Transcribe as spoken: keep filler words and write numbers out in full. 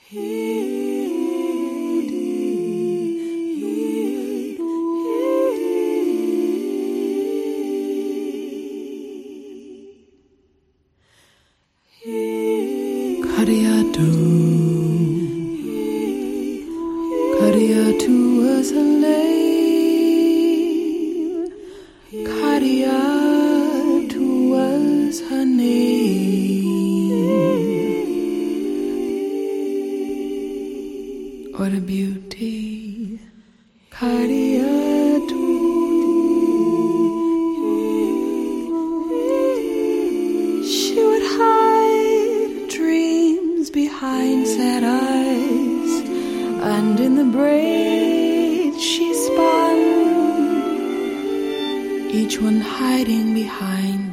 Kadiatu, Kadiatu was a slave. Kadiatu was her name. What a beauty, Kadiatu. She would hide dreams behind sad eyes, and in the braids she spun, each one hiding behind